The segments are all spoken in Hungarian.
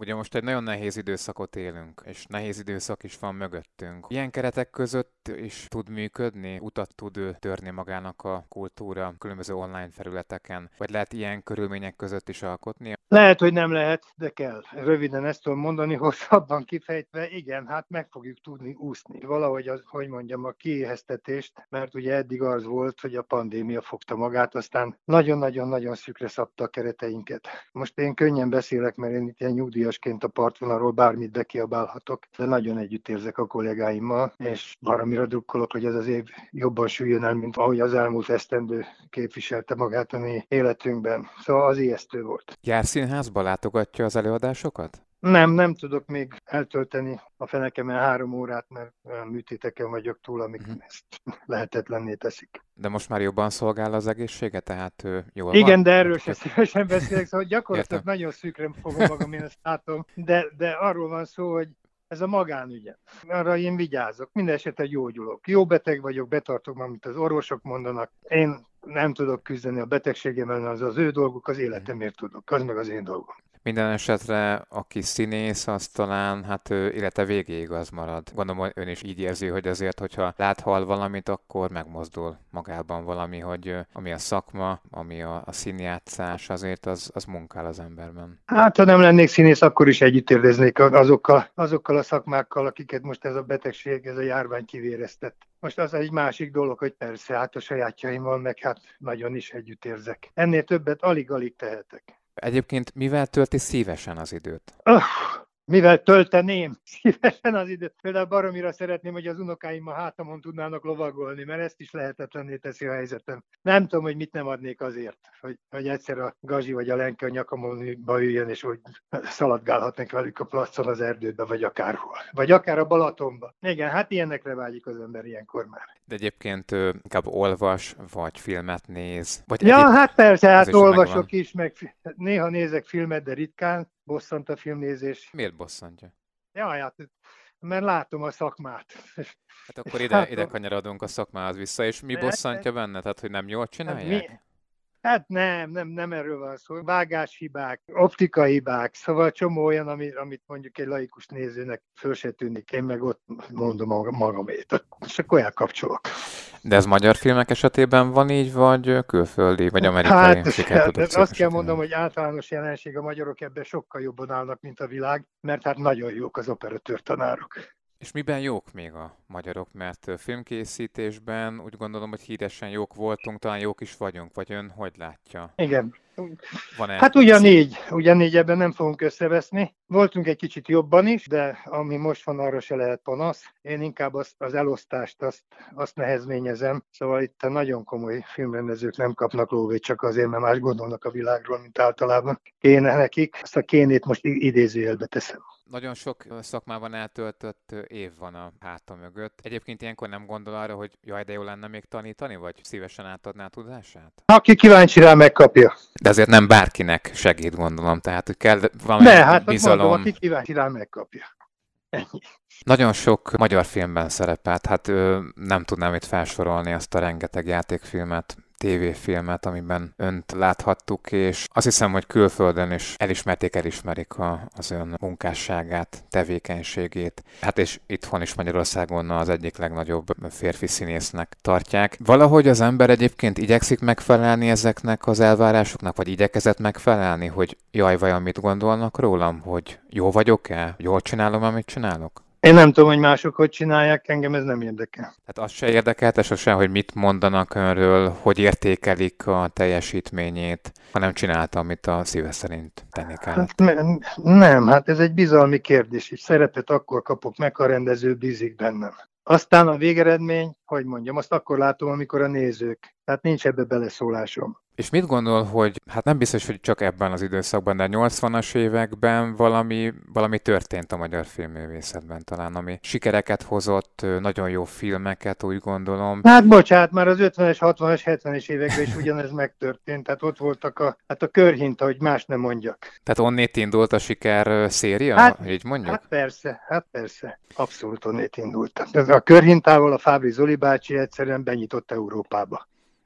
Ugye most egy nagyon nehéz időszakot élünk, és nehéz időszak is van mögöttünk. Ilyen keretek között is tud működni, utat tud törni magának a kultúra különböző online felületeken, vagy lehet ilyen körülmények között is alkotni? Lehet, hogy nem lehet, de kell. Röviden ezt tudom mondani, hosszabban kifejtve, igen, hát meg fogjuk tudni úszni. Valahogy, hogy mondjam, a kiéheztetést, mert ugye eddig az volt, hogy a pandémia fogta magát, aztán nagyon-nagyon-nagyon szűkre szabta a kereteinket. Most én könnyen beszélek, mert én itt ilyen nyugdíjasként a partvonalról bármit bekiabálhatok, de nagyon együtt érzek a kollégáimmal, és baromira drukkolok, hogy ez az év jobban süljön el, mint ahogy az elmúlt esztendő képviselte magát a mi életünkben. Szóval az ijesztő volt. Jár színházba, látogatja az előadásokat? Nem tudok még eltölteni a fenekemen 3 órát, mert olyan műtéteken vagyok túl, amik ezt lehetetlenné teszik. De most már jobban szolgál az egészsége, tehát jól van? Igen, de erről sem szívesen beszélek, szóval gyakorlatilag Értem. nagyon szűkre fogom magam, én ezt látom, de arról van szó, hogy ez a magánügyem. Arra én vigyázok, minden esetre gyógyulok. Jó beteg vagyok, betartok, amit az orvosok mondanak. Én nem tudok küzdeni a betegségemmel, az ő dolguk, az életemért tudok, az meg az én dolgom. Minden esetre, aki színész, az talán hát élete végéig az marad. Gondolom, hogy ön is így érzi, hogy azért, hogyha lát-hall valamit, akkor megmozdul magában valami, hogy ami a szakma, ami a színjátszás, azért az munkál az emberben. Hát, ha nem lennék színész, akkor is együtt érznék azokkal a szakmákkal, akiket most ez a betegség, ez a járvány kivéreztett. Most az egy másik dolog, hogy persze, hát a sajátjaimmal meg hát nagyon is együtt érzek. Ennél többet alig-alig tehetek. Egyébként mivel tölti szívesen az időt? Mivel tölteném szívesen az időt. Például baromira szeretném, hogy az unokáim a hátamon tudnának lovagolni, mert ezt is lehetetlenné teszi a helyzetem. Nem tudom, hogy mit nem adnék azért, hogy egyszer a Gazsi vagy a Lenke a nyakamba üljön, és úgy szaladgálhatnak velük a placon az erdőbe, vagy akárhol. Vagy akár a Balatonba. Igen, hát ilyenekre vágyik az ember ilyenkor már. De egyébként inkább olvas, vagy filmet néz? Vagy Ja, hát persze, hát is olvasok megvan. is, meg néha nézek filmet, de ritkán. Bosszant a filmnézés. Miért bosszantja? Jaj, hát, mert látom a szakmát. Hát akkor Hát, ide kanyarodunk a szakmához vissza, és mi bosszantja benne? Tehát, hogy nem jól csinálják? Hát nem erről van szó. Vágáshibák, optikai hibák, szóval csomó olyan, amit mondjuk egy laikus nézőnek föl se tűnik, én meg ott mondom magamét, és akkor elkapcsolok. De ez magyar filmek esetében van így, vagy külföldi, vagy amerikai Hát sikerprodukciók azt kell esetében? mondom, hogy általános jelenség, a magyarok ebben sokkal jobban állnak, mint a világ, mert hát nagyon jók az operatőr tanárok. És miben jók még a magyarok? Mert filmkészítésben úgy gondolom, hogy híresen jók voltunk, talán jók is vagyunk, vagy ön hogy látja? Igen. Van-e Hát ugyanígy ebben nem fogunk összeveszni. Voltunk egy kicsit jobban is, de ami most van, arra se lehet panasz. Én inkább az elosztást, azt nehezményezem. Szóval itt a nagyon komoly filmrendezők nem kapnak lóvét csak azért, mert más gondolnak a világról, mint általában. Kéne nekik. Azt a kénét most idézőjelbe teszem. Nagyon sok szakmában eltöltött év van a háta mögött. Egyébként ilyenkor nem gondol arra, hogy jaj, de jó lenne még tanítani, vagy szívesen átadná tudását? Aki kíváncsi rá, megkapja. De azért nem bárkinek segít, gondolom, tehát hogy kell valami Hát bizalom. mondom, aki kíváncsi rá, megkapja. Ennyi. Nagyon sok magyar filmben szerepelt, hát nem tudnám itt felsorolni azt a rengeteg játékfilmet, tévéfilmet, amiben önt láthattuk, és azt hiszem, hogy külföldön is elismerik az ön munkásságát, tevékenységét. Hát és itthon is Magyarországon az egyik legnagyobb férfi színésznek tartják. Valahogy az ember egyébként igyekszik megfelelni ezeknek az elvárásoknak, vagy igyekezett megfelelni, hogy jaj, vajon mit gondolnak rólam, hogy jó vagyok-e, jól csinálom, amit csinálok? Én nem tudom, hogy mások hogy csinálják, engem ez nem érdekel. Tehát az se érdekelte sosem, hogy mit mondanak önről, hogy értékelik a teljesítményét, hanem csinálta, amit a szíve szerint tenni kellett. Nem, hát ez egy bizalmi kérdés, és szerepet akkor kapok meg, ha a rendező bízik bennem. Aztán a végeredmény, hogy mondjam, azt akkor látom, amikor a nézők. Tehát nincs ebbe beleszólásom. És mit gondol, hogy hát nem biztos, hogy csak ebben az időszakban, de a 80-as években valami történt a magyar filmművészetben talán, ami sikereket hozott, nagyon jó filmeket, úgy gondolom. Hát bocsánat, már az 50-es, 60-as, 70-es években is ugyanez megtörtént, tehát ott voltak a körhinta, hogy más nem mondjak. Tehát onnét indult a siker széria, így mondjuk? Hát persze, abszolút onnét indult. A körhintával a Fábri Zoli bácsi egyszerűen benyitott Európába.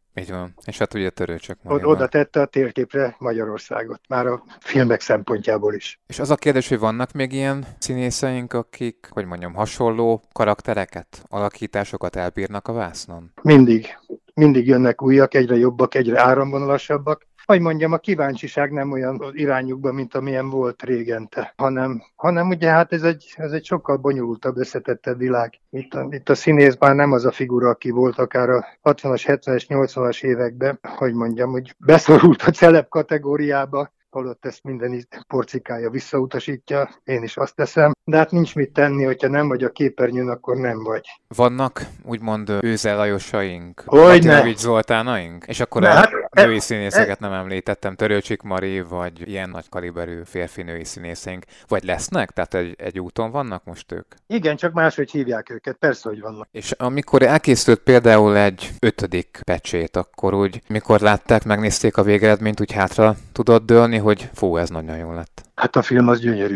Így van. És hát ugye Törőcsök Marival. Oda tette a térképre Magyarországot, már a filmek szempontjából is. És az a kérdés, hogy vannak még ilyen színészeink, akik, hogy mondjam, hasonló karaktereket, alakításokat elbírnak a vásznon? Mindig jönnek újak, egyre jobbak, egyre áramvonalasabbak. Hogy mondjam, a kíváncsiság nem olyan irányukban, mint amilyen volt régente, hanem ugye hát ez egy sokkal bonyolultabb, összetettebb világ. Itt a színész már nem az a figura, aki volt akár a 60-as, 70-es, 80-as években, hogy mondjam, hogy beszorult a celeb kategóriába, holott ezt minden porcikája visszautasítja, én is azt teszem, de hát nincs mit tenni, hogyha nem vagy a képernyőn, akkor nem vagy. Vannak úgymond Őze Lajosaink, Hogyne! Latinovics Zoltánaink? És akkor női színészeket nem említettem, Törőcsik Mari, vagy ilyen nagy kaliberű férfi-női színészeink, vagy lesznek? Tehát egy úton vannak most ők? Igen, csak máshogy hívják őket, persze, hogy vannak. És amikor elkészült például egy 5. pecsét, akkor úgy, mikor látták, megnézték a végeredményt, úgy hátra tudott dőlni, hogy fú, ez nagyon jó lett. Hát a film az gyönyörű.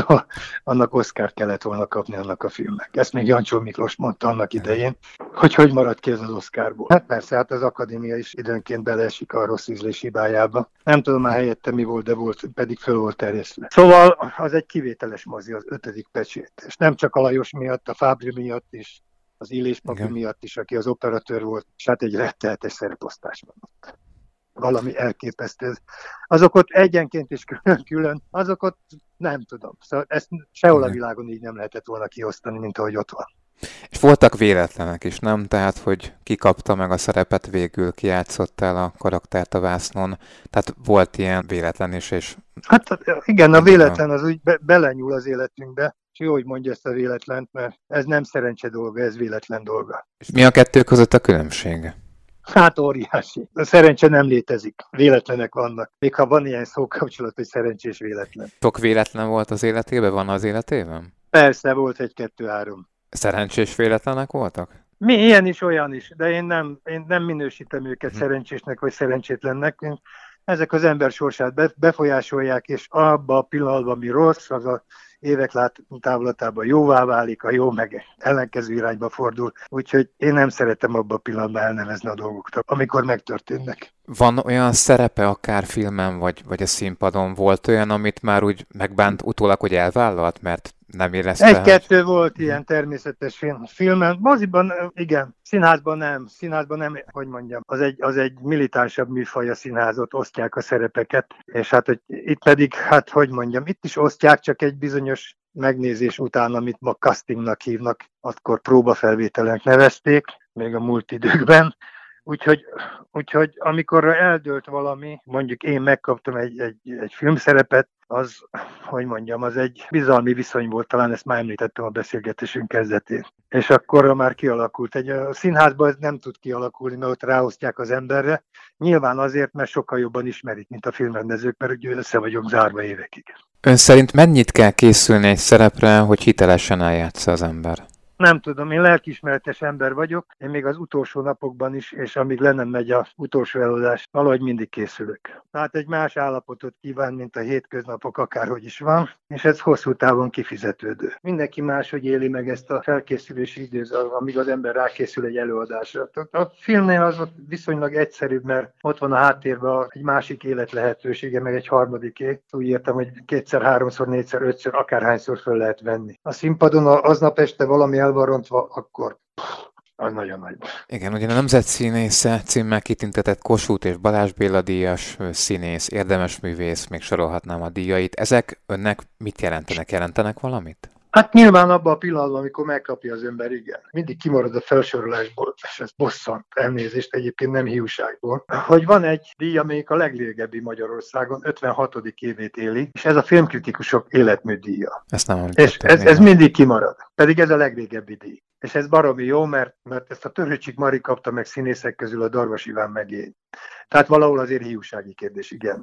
Annak Oscart kellett volna kapni annak a filmnek. Ezt még Jancsó Miklós mondta annak idején, hogy maradt ki ez az Oscarból. Hát persze, hát az akadémia is időnként beleesik a rossz ízlés hibájába. Nem tudom már helyette mi volt, de pedig föl volt terjesztve. Szóval az egy kivételes mozi, az 5. pecsét. És nem csak a Lajos miatt, a Fábri miatt is, az Illés Papi miatt is, aki az operatőr volt, és hát egy rettenetes szereposztás van ott. Valami elképesztő. Azok ott egyenként is külön, azok ott nem tudom. Szóval ezt sehol a világon így nem lehetett volna kiosztani, mint ahogy ott van. És voltak véletlenek is, nem? Tehát, hogy ki kapta meg a szerepet végül, ki játszott el a karaktert a vásznon. Tehát volt ilyen véletlen is, és... Hát igen, a véletlen az úgy belenyúl az életünkbe. És jó, hogy mondja ezt a véletlent, mert ez nem szerencse dolga, ez véletlen dolga. És mi a kettő között a különbség? Hát óriási. A szerencse nem létezik. Véletlenek vannak. Még ha van ilyen szókapcsolat, hogy szerencsés véletlen. Sok véletlen volt az életében? Van az életében? Persze, volt 1-2-3. Szerencsés véletlenek voltak? Ilyen is, olyan is, de én nem minősítem őket szerencsésnek vagy szerencsétlennek. Ezek az ember sorsát befolyásolják, és abban a pillanatban, ami rossz, az a évek távlatában jóvá válik, a jó meg ellenkező irányba fordul. Úgyhogy én nem szeretem abban a pillanatban elnevezni a dolgokat, amikor megtörténnek. Van olyan szerepe, akár filmen vagy a színpadon, volt olyan, amit már úgy megbánt utólag, hogy elvállalt, mert nem érezte? 1-2 volt ilyen természetes filmen. Moziban igen, színházban nem, hogy mondjam. Az egy militánsabb műfaj a színházot, osztják a szerepeket, és hát hogy itt pedig, hát hogy mondjam, itt is osztják, csak egy bizonyos megnézés után, amit ma castingnak hívnak, akkor próbafelvételnek nevezték, még a múlt időkben. Úgyhogy amikor eldőlt valami, mondjuk én megkaptam egy filmszerepet, az, hogy mondjam, az egy bizalmi viszony volt, talán ezt már említettem a beszélgetésünk kezdetén. És akkor már kialakult. A színházban ez nem tud kialakulni, mert ott ráosztják az emberre. Nyilván azért, mert sokkal jobban ismerik, mint a filmrendezők, mert ugye össze vagyunk zárva évekig. Ön szerint mennyit kell készülni egy szerepre, hogy hitelesen eljátsza az ember? Nem tudom, én lelkiismeretes ember vagyok, én még az utolsó napokban is, és amíg le nem megy az utolsó előadás, valahogy mindig készülök. Tehát egy más állapotot kíván, mint a hétköznapok, akárhogy is van, és ez hosszú távon kifizetődő. Mindenki máshogy éli meg ezt a felkészülési időszakot, amíg az ember rákészül egy előadásra. A filmnél az ott viszonylag egyszerűbb, mert ott van a háttérben egy másik élet lehetősége, meg egy harmadiké. Úgy értem, hogy 2-szer, 3-szor, 4-szer, 5-ször, akárhányszor föl lehet venni. A színpadon aznap este valami el van rontva, akkor az nagyon nagy. Igen, ugye a Nemzetszínésze címmel kitüntetett Kossuth és Balázs Béla díjas színész, érdemes művész, még sorolhatnám a díjait. Ezek önnek mit jelentenek? Jelentenek valamit? Hát nyilván abban a pillanatban, amikor megkapja az ember, igen. Mindig kimarad a felsorolásból, és ez bosszant, elnézést, egyébként nem hiúságból, hogy van egy díj, amelyik a legrégebbi Magyarországon, 56. évét éli, és ez a filmkritikusok életműdíja. Ezt nem és ez mindig kimarad, pedig ez a legrégebbi díj. És ez baromi jó, mert ezt a Törőcsik Mari kapta meg színészek közül, a Darvas Iván meg én. Tehát valahol azért hiúsági kérdés, igen.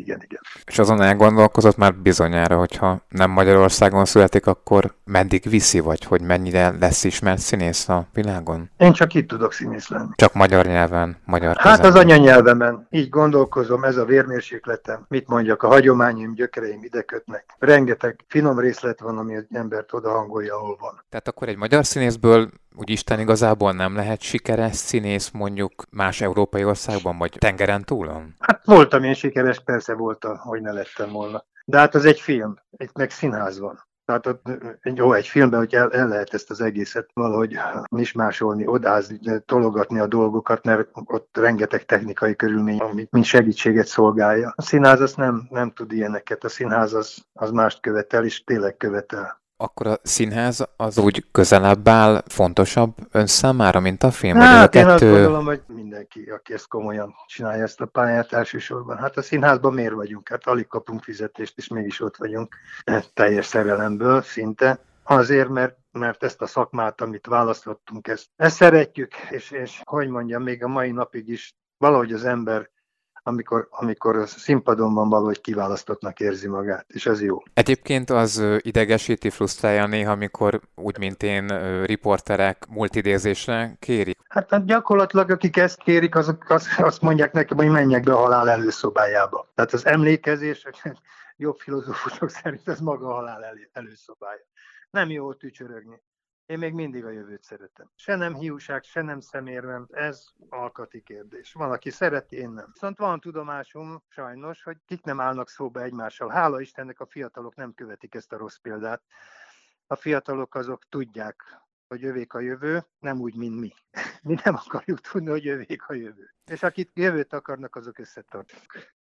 És azon elgondolkozott már bizonyára, hogyha nem Magyarországon születik, akkor meddig viszi, vagy hogy mennyire lesz ismert színész a világon? Én csak itt tudok színész lenni. Csak magyar nyelven, magyar Hát az anyanyelvemen. Így gondolkozom, ez a vérmérsékletem. Mit mondjak, a hagyományaim, gyökereim ide kötnek. Rengeteg finom részlet van, ami az embert oda hangolja, ahol van. Tehát akkor egy magyar színészből úgy Isten igazából nem lehet sikeres színész mondjuk más európai országban, vagy tengeren túlon? Hát voltam én sikeres, persze voltam, hogy ne lettem volna. De hát az egy film, egy meg színház van. Tehát ott, egy filmben, hogy el lehet ezt az egészet valahogy mismásolni, odázni, tologatni a dolgokat, mert ott rengeteg technikai körülmény, ami mint segítséget szolgálja. A színház az nem tud ilyeneket, a színház az mást követel, és tényleg követel. Akkor a színház az úgy közelebb áll, fontosabb ön számára, mint a film? Vagy ez a Hát én azt kettő... gondolom, hogy mindenki, aki ezt komolyan csinálja ezt a pályát elsősorban. Hát a színházban miért vagyunk? Hát alig kapunk fizetést, és mégis ott vagyunk teljes szerelemből szinte. Azért, mert ezt a szakmát, amit választottunk, ezt szeretjük, és hogy mondjam, még a mai napig is valahogy az ember, amikor a színpadon van, valahogy kiválasztottnak érzi magát, és ez jó. Egyébként az idegesíti, frusztrálja néha, amikor úgy, mint én, riporterek multidézésre kérik. Hát gyakorlatilag, akik ezt kérik, azok azt mondják nekem, hogy menjek be a halál előszobájába. Tehát az emlékezés, jobb filozófusok szerint ez maga a halál előszobája. Nem jó ott ücsörögni. Én még mindig a jövőt szeretem. Se nem hiúság, se nem szemérmem, ez alkati kérdés. Van, aki szereti, én nem. Viszont van tudomásom, sajnos, hogy kik nem állnak szóba egymással. Hála Istennek a fiatalok nem követik ezt a rossz példát. A fiatalok azok tudják, hogy övék a jövő, nem úgy, mint mi. Mi nem akarjuk tudni, hogy övék a jövő. És akik jövőt akarnak, azok összetartanak.